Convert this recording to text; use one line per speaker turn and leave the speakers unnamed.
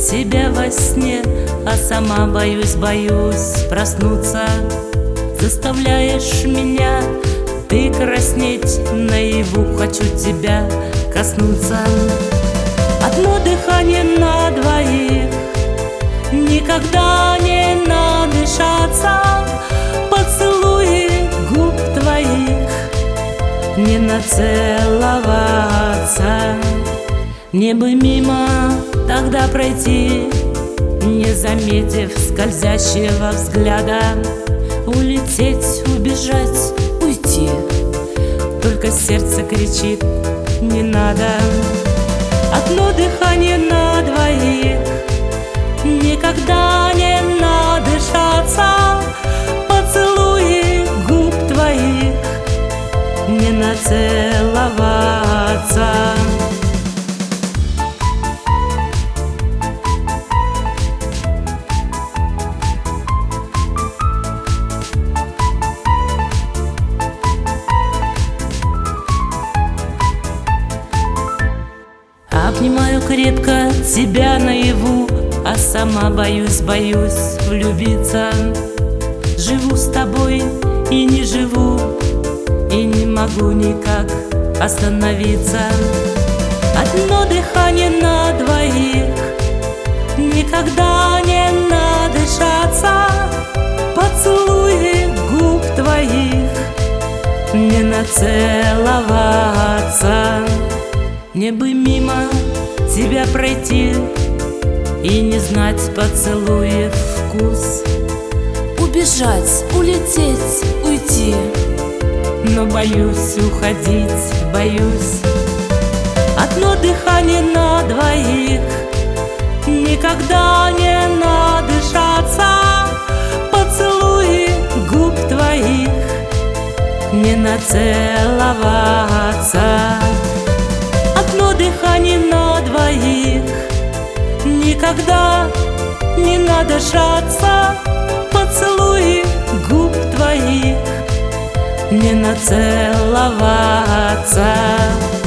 тебя во сне, а сама боюсь, боюсь проснуться. Заставляешь меня ты краснеть, наяву хочу тебя коснуться. Одно дыхание на двоих, никогда не надышаться. Поцелуи губ твоих, не нацеловаться. Мне бы мимо тогда пройти, не заметив скользящего взгляда. Улететь, убежать, уйти, только сердце кричит: не надо. Одно дыхание на двоих, никогда не надышаться. Поцелуи губ твоих, не нацеловаться. Обнимаю крепко тебя наяву, а сама боюсь, боюсь влюбиться. Живу с тобой и не живу, и не могу никак остановиться. Одно дыхание на двоих, никогда не надышаться. Поцелуи губ твоих, не нацеловаться. Мне бы мимо тебя пройти и не знать поцелуев вкус.
Убежать, улететь, уйти,
но боюсь уходить, боюсь. Одно дыхание на двоих, никогда не надышаться. Поцелуи губ твоих, не нацеловаться. Одно дыхание на двоих, никогда не надышаться. Поцелуи губ твоих, не нацеловаться.